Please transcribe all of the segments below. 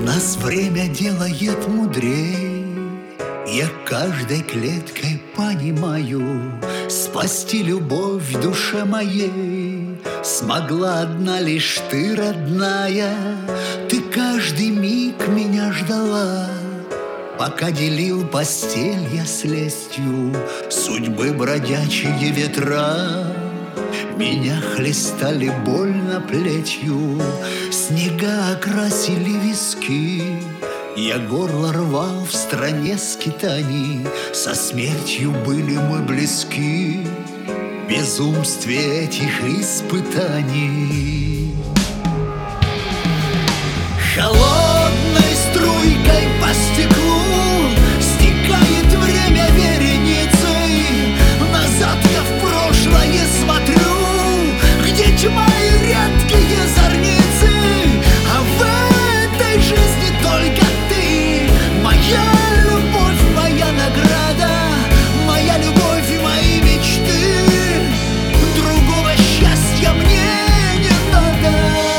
Нас время делает мудрей. Я каждой клеткой понимаю, спасти любовь в душе моей смогла одна лишь ты, родная. Ты каждый миг меня ждала, пока делил постель я с лестью. Судьбы бродячие ветра меня хлестали больно плетью. Снега окрасили виски, я горло рвал в стране скитаний. Со смертью были мы близки в безумстве этих испытаний. Холодной струйкой по стеклу стекает время вереницей. Назад я в прошлое смотрю, где тьма и редкие зорницы. А в этой жизни только ты, моя любовь, моя награда, моя любовь и мои мечты. Другого счастья мне не надо.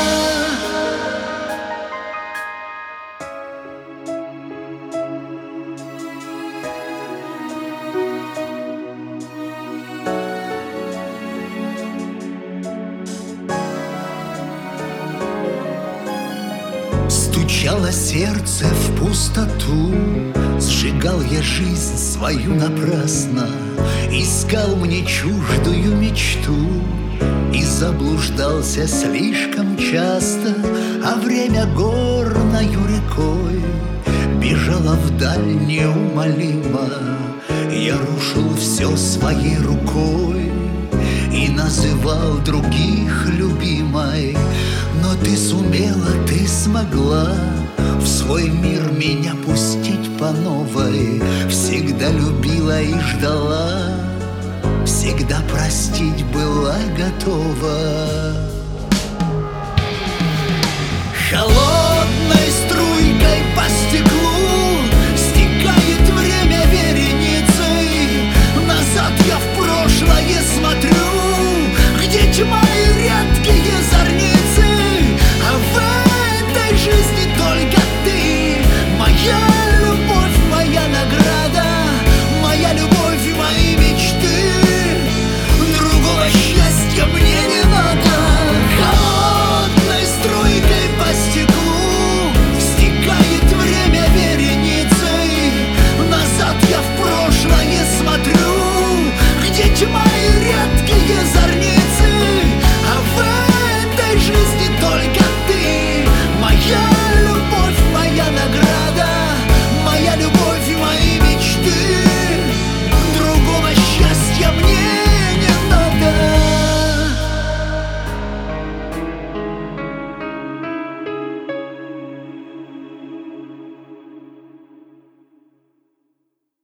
Стучало сердце в пустоту, сжигал я жизнь свою напрасно, искал мне чуждую мечту и заблуждался слишком часто. А время горною рекой бежало вдаль неумолимо. Я рушил все своей рукой и называл других любимой. Но ты сумела, ты смогла в свой мир меня пустить по новой. Всегда любила и ждала, всегда простить была готова. Холодной